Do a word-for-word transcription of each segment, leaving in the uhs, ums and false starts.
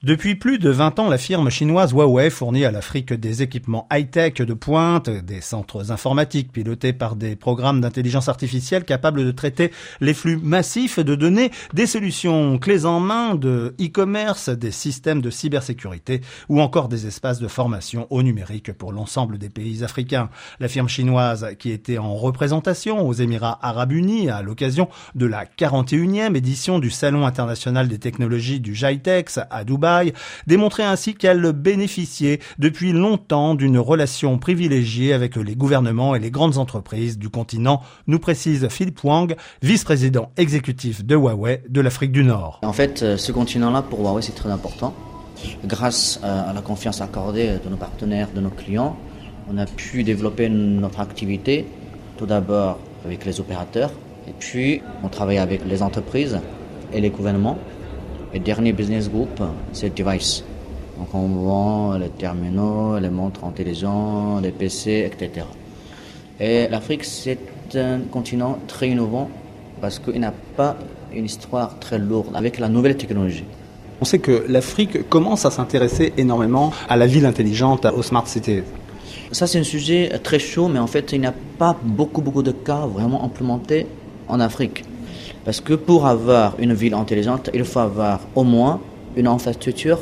Depuis plus de vingt ans, la firme chinoise Huawei fournit à l'Afrique des équipements high-tech de pointe, des centres informatiques pilotés par des programmes d'intelligence artificielle capables de traiter les flux massifs de données, des solutions clés en main de e-commerce, des systèmes de cybersécurité ou encore des espaces de formation au numérique pour l'ensemble des pays africains. La firme chinoise, qui était en représentation aux Émirats arabes unis à l'occasion de la quarante et unième édition du Salon international des technologies du GITEX à Dubaï, démontrait ainsi qu'elle bénéficiait depuis longtemps d'une relation privilégiée avec les gouvernements et les grandes entreprises du continent, nous précise Philippe Wang, vice-président exécutif de Huawei de l'Afrique du Nord. En fait, ce continent-là pour Huawei c'est très important. Grâce à la confiance accordée de nos partenaires, de nos clients, on a pu développer notre activité, tout d'abord avec les opérateurs, et puis on travaille avec les entreprises et les gouvernements. Le dernier business group, c'est le device. Donc on vend les terminaux, les montres intelligentes, les P C, et cetera. Et l'Afrique, c'est un continent très innovant parce qu'il n'a pas une histoire très lourde avec la nouvelle technologie. On sait que l'Afrique commence à s'intéresser énormément à la ville intelligente, aux smart cities. Ça, c'est un sujet très chaud, mais en fait, il n'y a pas beaucoup, beaucoup de cas vraiment implémentés en Afrique. Parce que pour avoir une ville intelligente, il faut avoir au moins une infrastructure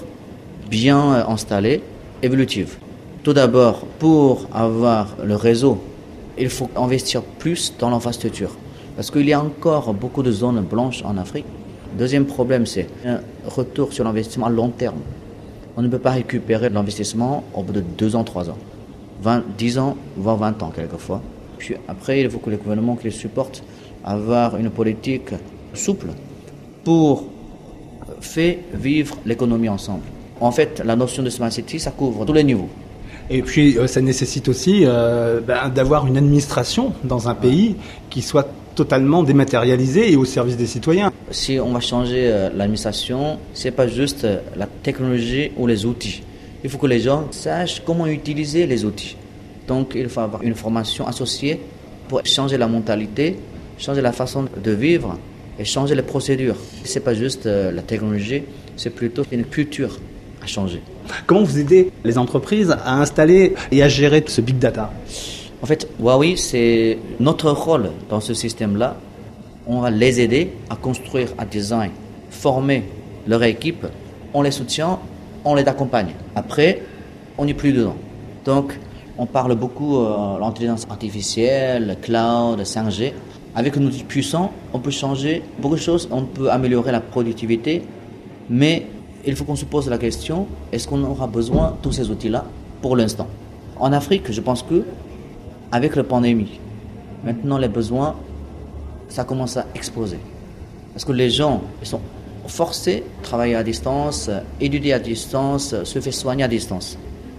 bien installée, évolutive. Tout d'abord, pour avoir le réseau, il faut investir plus dans l'infrastructure. Parce qu'il y a encore beaucoup de zones blanches en Afrique. Deuxième problème, c'est un retour sur l'investissement à long terme. On ne peut pas récupérer l'investissement au bout de deux ans, trois ans, vingt, dix ans, voire vingt ans quelquefois. Puis après, il faut que les gouvernements qui les supportent avoir une politique souple pour faire vivre l'économie ensemble. En fait, la notion de smart city, ça couvre tous les niveaux. Et puis, euh, ça nécessite aussi euh, ben, d'avoir une administration dans un pays qui soit totalement dématérialisée et au service des citoyens. Si on va changer euh, l'administration, c'est pas juste euh, la technologie ou les outils. Il faut que les gens sachent comment utiliser les outils. Donc, il faut avoir une formation associée pour changer la mentalité, changer la façon de vivre et changer les procédures. Ce n'est pas juste euh, la technologie, c'est plutôt une culture à changer. Comment vous aidez les entreprises à installer et à gérer ce big data ? En fait, Huawei, c'est notre rôle dans ce système-là. On va les aider à construire, à design, former leur équipe. On les soutient, on les accompagne. Après, on n'est plus dedans. Donc, on parle beaucoup de euh, l'intelligence artificielle, le cloud, cinq G. Avec un outil puissant, on peut changer beaucoup de choses, on peut améliorer la productivité, mais il faut qu'on se pose la question, est-ce qu'on aura besoin de tous ces outils-là pour l'instant ? En Afrique, je pense que avec la pandémie, maintenant les besoins, ça commence à exploser. Parce que les gens ils sont forcés à travailler à distance, étudier à distance, se faire soigner à distance.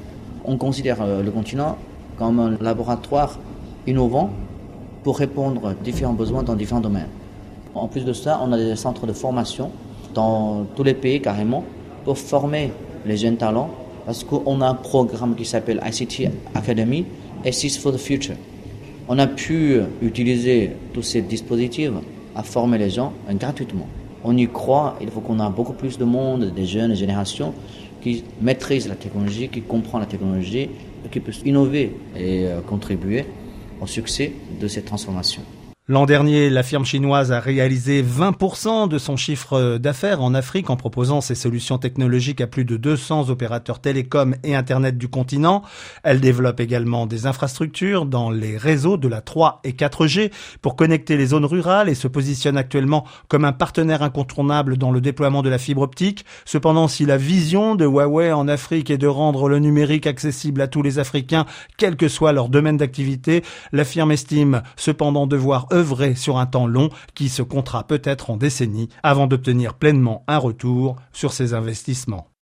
On considère le continent comme un laboratoire innovant pour répondre à différents besoins dans différents domaines. En plus de ça, on a des centres de formation dans tous les pays carrément pour former les jeunes talents parce qu'on a un programme qui s'appelle I C T Academy, Assist for the Future. On a pu utiliser tous ces dispositifs à former les gens gratuitement. On y croit, il faut qu'on ait beaucoup plus de monde, des jeunes générations qui maîtrisent la technologie, qui comprennent la technologie, qui peuvent innover et contribuer au succès de cette transformation. L'an dernier, la firme chinoise a réalisé vingt pour cent de son chiffre d'affaires en Afrique en proposant ses solutions technologiques à plus de deux cents opérateurs télécoms et Internet du continent. Elle développe également des infrastructures dans les réseaux de la trois et quatre G pour connecter les zones rurales et se positionne actuellement comme un partenaire incontournable dans le déploiement de la fibre optique. Cependant, si la vision de Huawei en Afrique est de rendre le numérique accessible à tous les Africains, quel que soit leur domaine d'activité, la firme estime cependant devoir œuvrer sur un temps long qui se comptera peut-être en décennies avant d'obtenir pleinement un retour sur ses investissements.